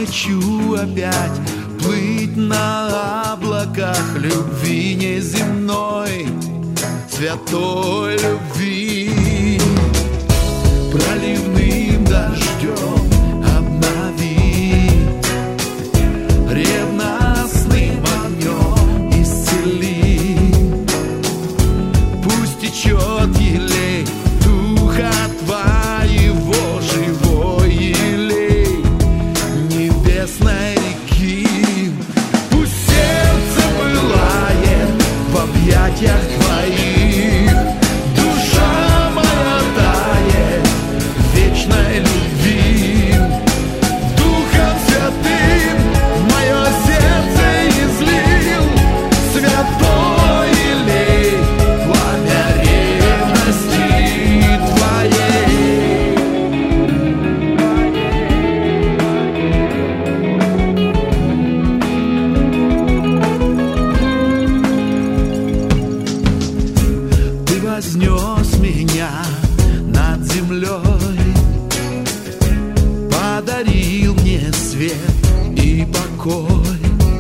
хочу опять плыть на облаках любви неземной, святой любви. Проливным дождем обнови, ревностным огнем исцели. Пусть течет елей духа Твоего, живой елей небесной реки. Пусть сердце пылает в объятиях Твоих, душа моя тает в вечной любви. Духом Святым в мое сердце излил святой елей, пламя ревности Твоей. Ты вознес меня над землей, подарил мне свет и покой.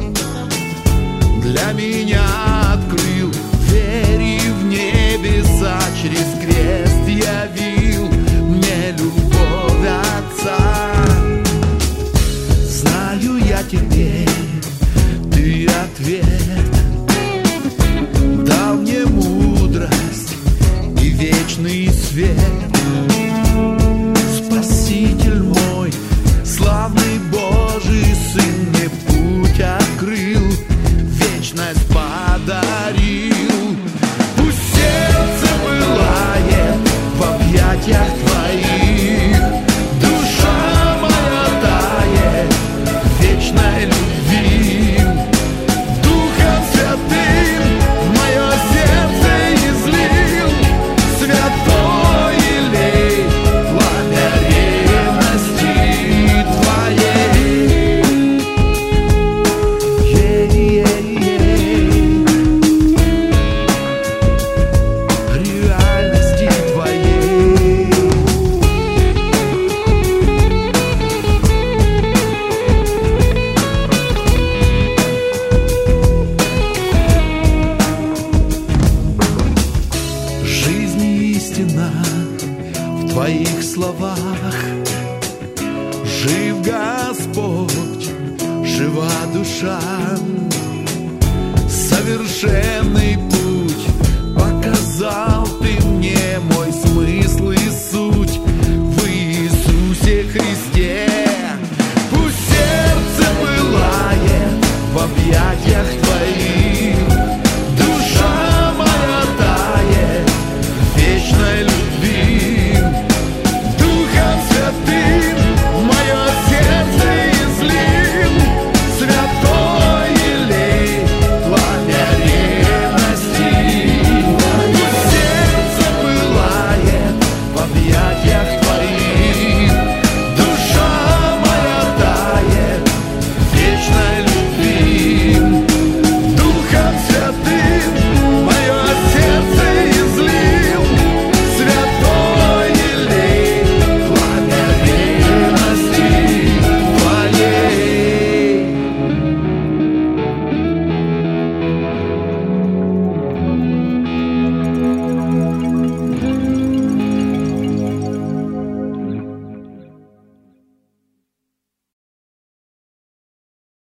Для меня открыл двери в небеса, через крест явил мне любовь Отца. Знаю я теперь, Ты ответ, дал мне мудрость и вечный свет. Спаситель мой, славный Божий Сын, мне путь открыл, вечность подарил. Пусть сердце пылает в объятиях Твоих, душа моя тает в вечной любви. Духом Святым в мое сердце излил святой елей, пламя ревности Твоей. Реальности Твоей. Жизнь и истина в Твоих словах. Жив Господь, жива душа, совершенный